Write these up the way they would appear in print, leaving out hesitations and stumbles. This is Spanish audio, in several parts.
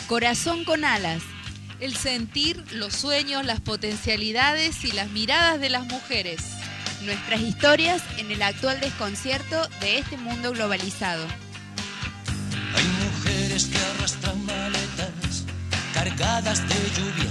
Corazón con alas. El sentir, los sueños, las potencialidades y las miradas de las mujeres. Nuestras historias en el actual desconcierto de este mundo globalizado. Hay mujeres que arrastran maletas cargadas de lluvia.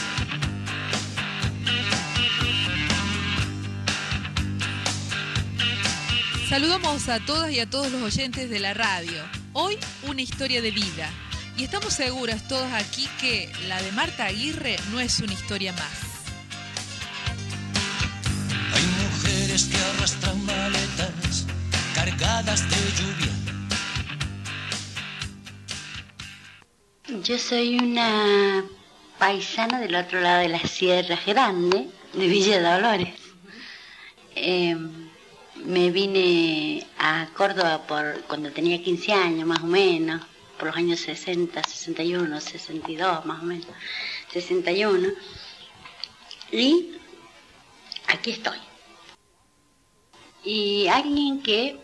Saludamos a todas y a todos los oyentes de la radio. Hoy una historia de vida. Y estamos seguras todos aquí que la de Marta Aguirre no es una historia más. Hay mujeres que arrastran maletas cargadas de lluvia. Yo soy una paisana del otro lado de la Sierra Grande, de Villa Dolores. Me vine a Córdoba cuando tenía 15 años, más o menos, por los años 60, 61, 62, más o menos, 61. Y aquí estoy. Y alguien que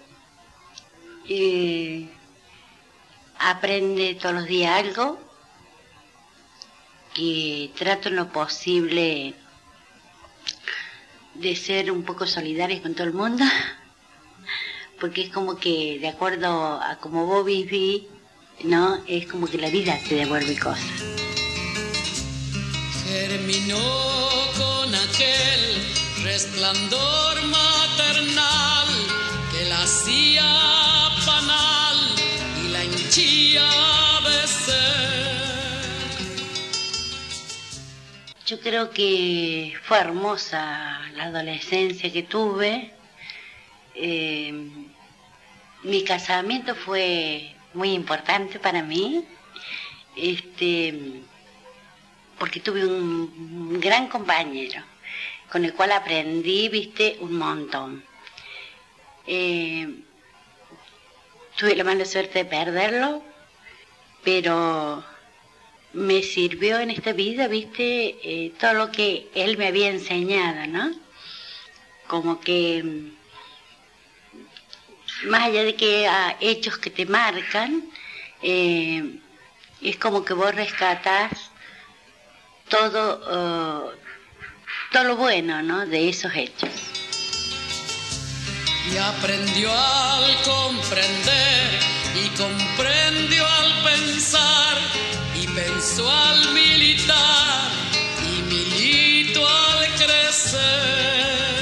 aprende todos los días algo, que trato en lo posible de ser un poco solidaria con todo el mundo, porque es como que de acuerdo a como vos vivís, ¿no? Es como que la vida te devuelve cosas. Germinó con aquel resplandor maternal que la hacía panal y la hinchía de ser. Yo creo que fue hermosa la adolescencia que tuve. Mi casamiento fue muy importante para mí, porque tuve un gran compañero con el cual aprendí, un montón. Tuve la mala suerte de perderlo, pero me sirvió en esta vida, todo lo que él me había enseñado, ¿no? Como que más allá de que hechos que te marcan, es como que vos rescatás todo lo bueno, ¿no? De esos hechos. Y aprendió al comprender, y comprendió al pensar, y pensó al militar, y militó al crecer.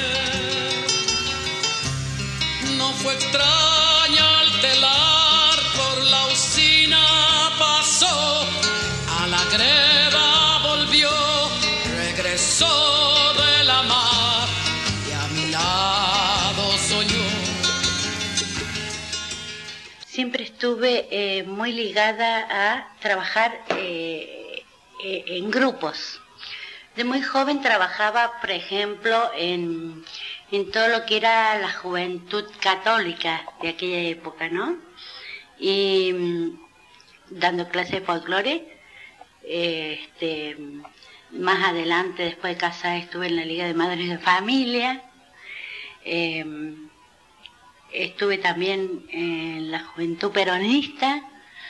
No fue extraña al telar, por la usina pasó, a la greda volvió, regresó de la mar y a mi lado soñó. Siempre estuve muy ligada a trabajar en grupos. De muy joven trabajaba, por ejemplo, en todo lo que era la juventud católica de aquella época, ¿no? Y dando clases de folclore. Más adelante, después de casada, estuve en la Liga de Madres de Familia. Estuve también en la Juventud Peronista.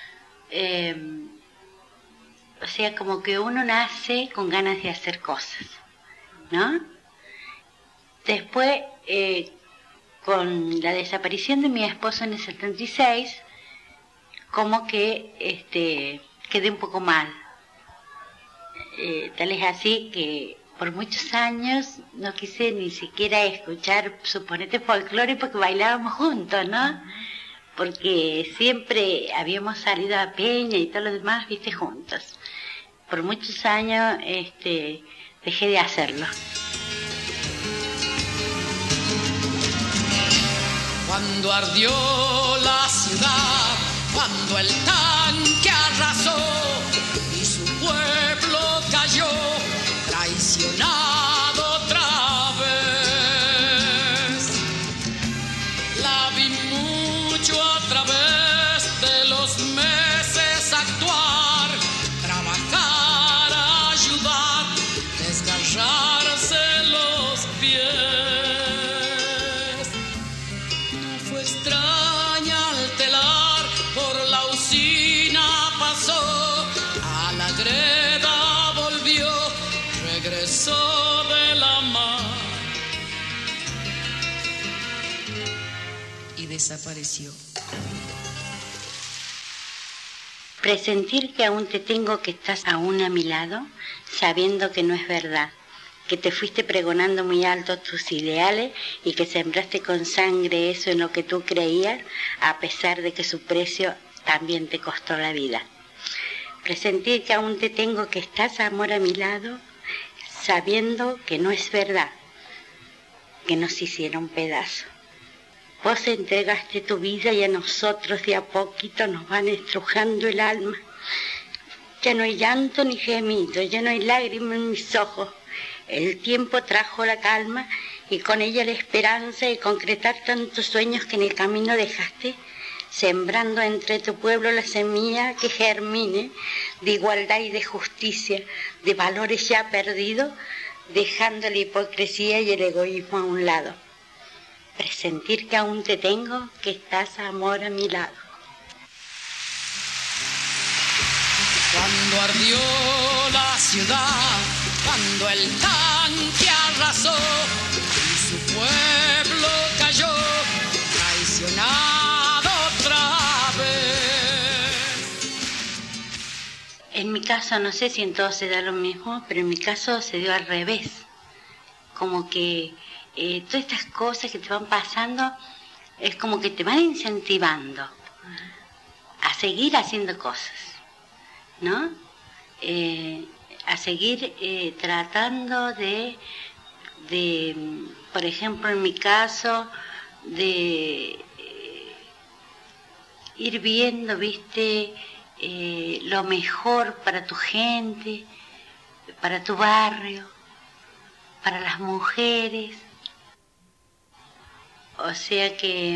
O sea, como que uno nace con ganas de hacer cosas, ¿no? Después, con la desaparición de mi esposo en el 76, como que quedé un poco mal. Tal es así que por muchos años no quise ni siquiera escuchar, suponete, folclore, porque bailábamos juntos, ¿no? Porque siempre habíamos salido a peña y todo lo demás, juntos. Por muchos años dejé de hacerlo. Cuando ardió la ciudad, cuando el tanque arrasó y su pueblo cayó, traicionado otra vez. La vi mucho a través de los meses actuar, trabajar, ayudar, desgarrarse los pies. No fue extraño desapareció. Presentir que aún te tengo, que estás aún a mi lado, sabiendo que no es verdad, que te fuiste pregonando muy alto tus ideales y que sembraste con sangre eso en lo que tú creías, a pesar de que su precio también te costó la vida. Presentir que aún te tengo, que estás, amor, a mi lado, sabiendo que no es verdad, que nos hicieron pedazos. Vos entregaste tu vida y a nosotros de a poquito nos van estrujando el alma. Ya no hay llanto ni gemido, ya no hay lágrimas en mis ojos. El tiempo trajo la calma y con ella la esperanza de concretar tantos sueños que en el camino dejaste, sembrando entre tu pueblo la semilla que germine de igualdad y de justicia, de valores ya perdidos, dejando la hipocresía y el egoísmo a un lado. Presentir que aún te tengo, que estás, amor, a mi lado. Cuando ardió la ciudad, cuando el tanque arrasó y su pueblo cayó, traicionado otra vez. En mi caso, no sé si en todos se da lo mismo, pero en mi caso se dio al revés. Como que todas estas cosas que te van pasando es como que te van incentivando a seguir haciendo cosas, ¿no? A seguir tratando de, por ejemplo, en mi caso, de ir viendo, ¿viste? Lo mejor para tu gente, para tu barrio, para las mujeres. O sea que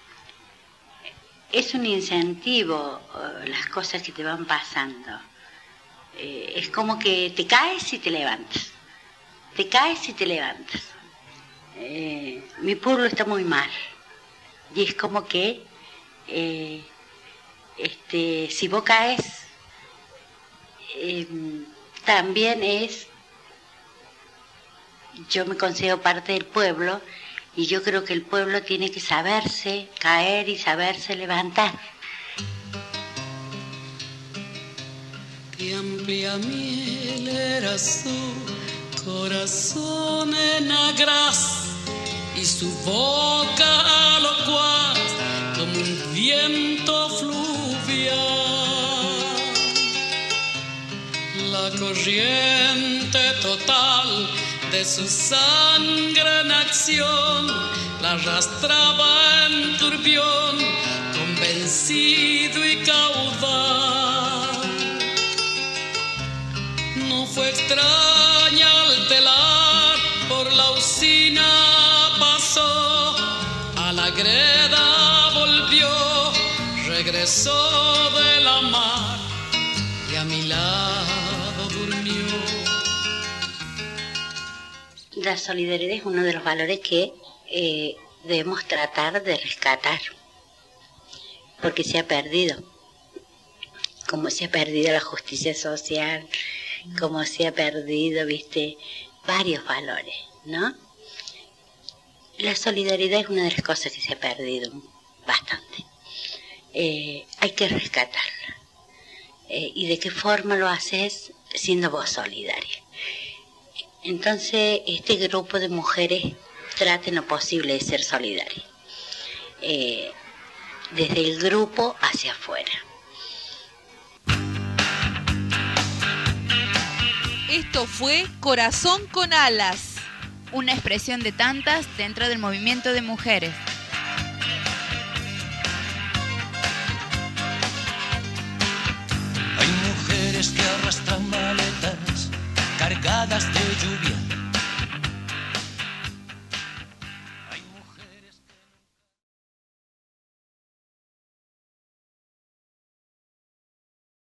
es un incentivo las cosas que te van pasando. Es como que te caes y te levantas. Te caes y te levantas. Mi pueblo está muy mal. Y es como que si vos caes, también es... Yo me considero parte del pueblo y yo creo que el pueblo tiene que saberse caer y saberse levantar. Qué amplia miel era su corazón en agraz y su boca locuaz como un viento fluvial. La corriente total de su sangre en acción la arrastraba en turbión, convencido y caudal. No fue extraña al telar, por la usina pasó, a la greda volvió, regresó de la mar y a mi lado durmió. La solidaridad es uno de los valores que debemos tratar de rescatar, porque se ha perdido, como se ha perdido la justicia social, como se ha perdido, viste, varios valores, ¿no? La solidaridad es una de las cosas que se ha perdido bastante. Hay que rescatarla. ¿Y de qué forma lo haces? Siendo vos solidaria. Entonces, este grupo de mujeres traten lo posible de ser solidarias. Desde el grupo hacia afuera. Esto fue Corazón con Alas, una expresión de tantas dentro del movimiento de mujeres. Hay mujeres que arrastran maletas cargadas de lluvia